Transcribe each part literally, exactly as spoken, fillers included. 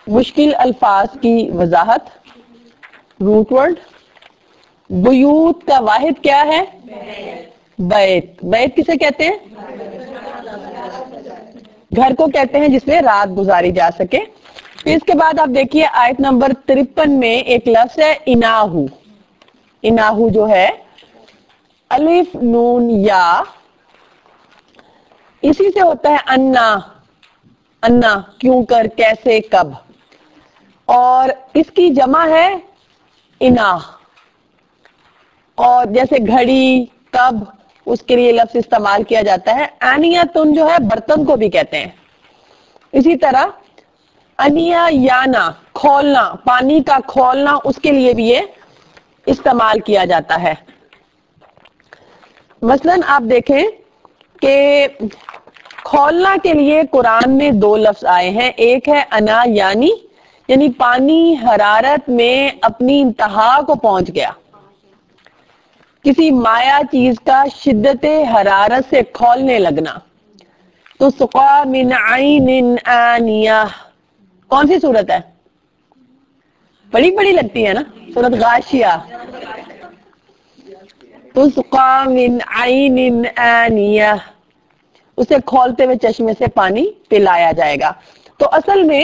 مشکل الفاظ کی وضاحت، روٹ ورڈ. بیوت کا واحد کیا ہے؟ بیت. بیت کسے کہتے ہیں؟ گھر کو کہتے ہیں جس میں رات گزاری جا سکے. پھر اس کے بعد آپ دیکھیے آیت نمبر ترپن میں ایک لفظ ہے اناہو. اناہو جو ہے الف نون یا، اسی سے ہوتا ہے انا. انا کیوں، کر، کیسے، کب. اور اس کی جمع ہے انا. اور جیسے گھڑی، کب، اس کے لیے لفظ استعمال کیا جاتا ہے. آنیتن جو ہے برتن کو بھی کہتے ہیں. اسی طرح انیا یانا کھولنا، پانی کا کھولنا، اس کے لیے بھی یہ استعمال کیا جاتا ہے. مثلاً آپ دیکھیں کہ کھولنا کے لیے قرآن میں دو لفظ آئے ہیں. ایک ہے انا یعنی یعنی پانی حرارت میں اپنی انتہا کو پہنچ گیا. کسی مائع چیز کا شدت حرارت سے کھولنے لگنا. تو سقا من عین آنیہ کون سی صورت ہے؟ بڑی بڑی لگتی ہے نا، سورۃ غاشیہ. تسقا من عین آنیہ، اسے کھولتے ہوئے چشمے سے پانی پلایا جائے گا. تو اصل میں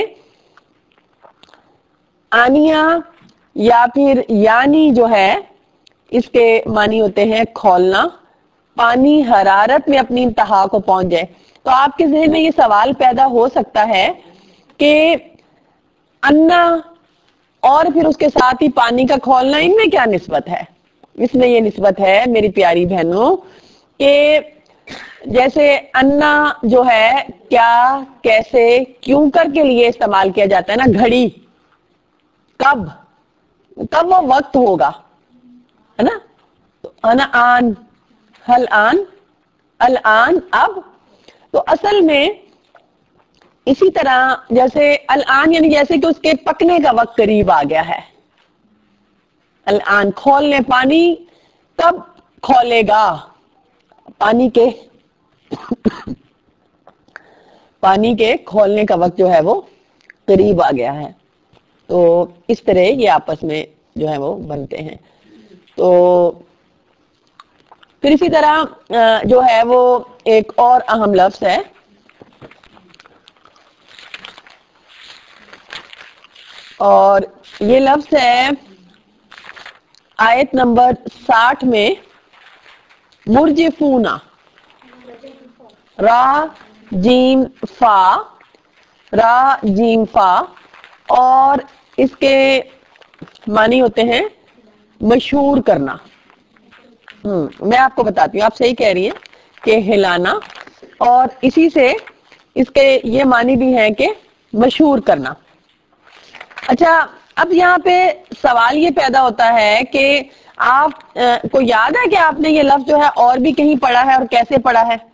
آنیہ یا پھر یعنی جو ہے اس کے معنی ہوتے ہیں کھولنا، پانی حرارت میں اپنی انتہا کو پہنچ جائے. تو آپ کے ذہن میں یہ سوال پیدا ہو سکتا ہے کہ انا اور پھر اس کے ساتھ ہی پانی کا کھولنا، ان میں کیا نسبت ہے؟ اس میں یہ نسبت ہے میری پیاری بہنوں کہ جیسے انا جو ہے کیا، کیسے، کیوں کر کے لیے استعمال کیا جاتا ہے نا. گھڑی کب، کب وہ وقت ہوگا، ہے نا. تو انا آن، ہل آن، الان اب. تو اصل میں اسی طرح جیسے الان یعنی جیسے کہ اس کے پکنے کا وقت قریب آ گیا ہے. الان کھولنے، پانی کب کھولے گا، پانی کے پانی کے کھولنے کا وقت جو ہے وہ قریب آ گیا ہے. تو اس طرح یہ آپس میں جو ہے وہ بنتے ہیں. تو پھر اسی طرح جو ہے وہ ایک اور اہم لفظ ہے اور یہ لفظ ہے آیت نمبر ساٹھ میں مرجفونا. را جیم فا، را جیم فا، اور اس کے معنی ہوتے ہیں مشہور کرنا. ہم میں آپ کو بتاتی ہوں، آپ صحیح کہہ رہی ہیں کہ ہلانا، اور اسی سے اس کے یہ معنی بھی ہیں کہ مشہور کرنا. اچھا اب یہاں پہ سوال یہ پیدا ہوتا ہے کہ آپ کو یاد ہے کہ آپ نے یہ لفظ جو ہے اور بھی کہیں پڑھا ہے اور کیسے پڑھا ہے؟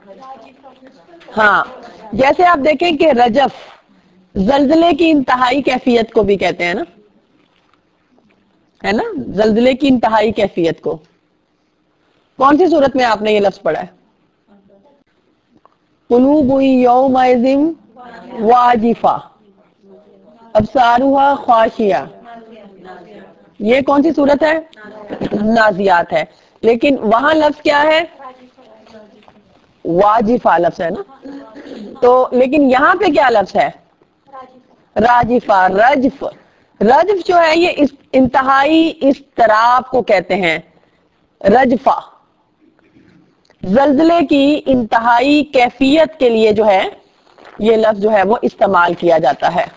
ہاں، جیسے آپ دیکھیں کہ رجف زلزلے کی انتہائی کیفیت کو بھی کہتے ہیں نا، ہے نا. زلزلے کی انتہائی کیفیت کو کون سی صورت میں آپ نے یہ لفظ پڑھا ہے؟ قلوب یومئذ واجفہ، ابصارها خاشعہ. یہ کون سی صورت ہے؟ نازیات ہے. لیکن وہاں لفظ کیا ہے؟ واجفہ لفظ ہے نا. تو لیکن یہاں پہ کیا لفظ ہے؟ راجفہ. رجف، رجف جو ہے یہ انتہائی اضطراب کو کہتے ہیں. رجفہ زلزلے کی انتہائی کیفیت کے لیے جو ہے یہ لفظ جو ہے وہ استعمال کیا جاتا ہے.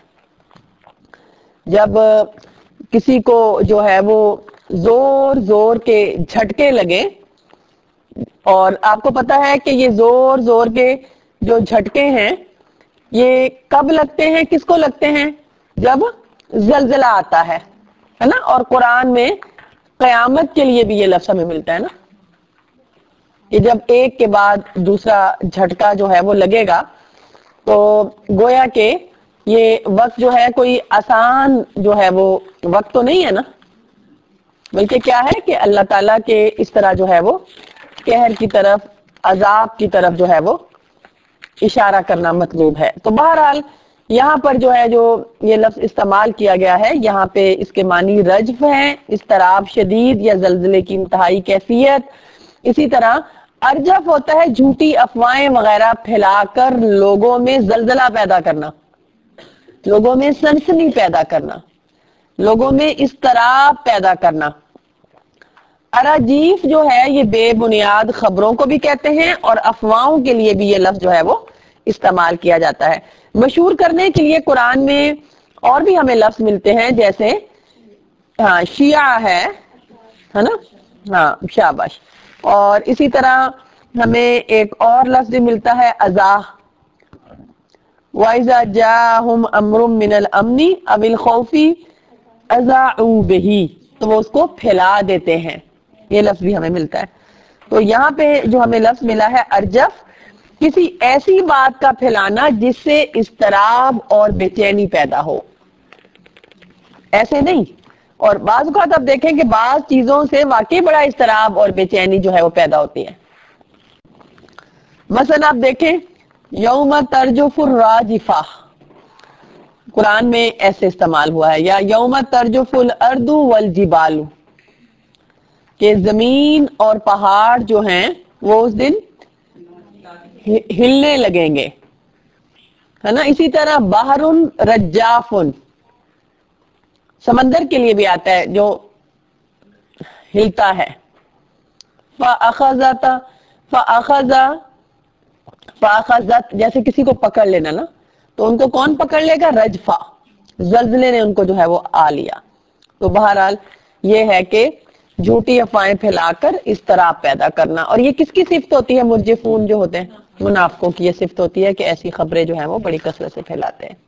جب کسی کو جو ہے وہ زور زور کے جھٹکے لگے، اور آپ کو پتا ہے کہ یہ زور زور کے جو جھٹکے ہیں یہ کب لگتے ہیں، کس کو لگتے ہیں؟ جب زلزلہ آتا ہے، ہے نا. اور قرآن میں قیامت کے لیے بھی یہ لفظ ہمیں ملتا ہے نا، کہ جب ایک کے بعد دوسرا جھٹکا جو ہے وہ لگے گا تو گویا کہ یہ وقت جو ہے کوئی آسان جو ہے وہ وقت تو نہیں ہے نا، بلکہ کیا ہے کہ اللہ تعالیٰ کے اس طرح جو ہے وہ قہر کی طرف، عذاب کی طرف جو ہے وہ اشارہ کرنا مطلوب ہے. تو بہرحال یہاں پر جو ہے جو یہ لفظ استعمال کیا گیا ہے یہاں پہ اس کے معنی رجف ہیں، اضطراب شدید یا زلزلے کی انتہائی کیفیت. اسی طرح ارجف ہوتا ہے جھوٹی افواہیں وغیرہ پھیلا کر لوگوں میں زلزلہ پیدا کرنا، لوگوں میں سنسنی پیدا کرنا، لوگوں میں اضطراب پیدا کرنا. اراجیف جو ہے یہ بے بنیاد خبروں کو بھی کہتے ہیں اور افواہوں کے لیے بھی یہ لفظ جو ہے وہ استعمال کیا جاتا ہے. مشہور کرنے کے لیے قرآن میں اور بھی ہمیں لفظ ملتے ہیں، جیسے ہاں شیعہ ہے ہے نا، ہاں شاباش. اور اسی طرح ہمیں ایک اور لفظ بھی ملتا ہے ازاح. وَإِذَا جَاءَهُمْ أَمْرٌ مِّنَ الْأَمْنِ أَوِ الْخَوْفِ أَذَاعُوا بِهِ، تو وہ اس کو پھیلا دیتے ہیں. یہ لفظ بھی ہمیں ملتا ہے. تو یہاں پہ جو ہمیں لفظ ملا ہے ارجف، کسی ایسی بات کا پھیلانا جس سے اضطراب اور بے چینی پیدا ہو، ایسے نہیں. اور بعض اوقات آپ دیکھیں کہ بعض چیزوں سے واقعی بڑا اضطراب اور بے چینی جو ہے وہ پیدا ہوتی ہے. مثلا آپ دیکھیں یوم ترجف الراجفہ قرآن میں ایسے استعمال ہوا ہے، یا یوم ترجف الارض والجبال، کہ زمین اور پہاڑ جو ہیں وہ اس دن ہلنے لگیں گے، ہے نا. اسی طرح بحر رجاف، سمندر کے لیے بھی آتا ہے جو ہلتا ہے. فَأَخَذَتْ فَأَخَذَ فَأَخَذَتْ جیسے کسی کو پکڑ لینا نا، تو ان کو کون پکڑ لے گا؟ رجفہ، زلزلے نے ان کو جو ہے وہ آ لیا. تو بہرحال یہ ہے کہ جھوٹی افواہیں پھیلا کر اضطراب پیدا کرنا. اور یہ کس کی صفت ہوتی ہے؟ مرجفون جو ہوتے ہیں منافقوں کی یہ صفت ہوتی ہے کہ ایسی خبریں جو ہیں وہ بڑی کثرت سے پھیلاتے ہیں.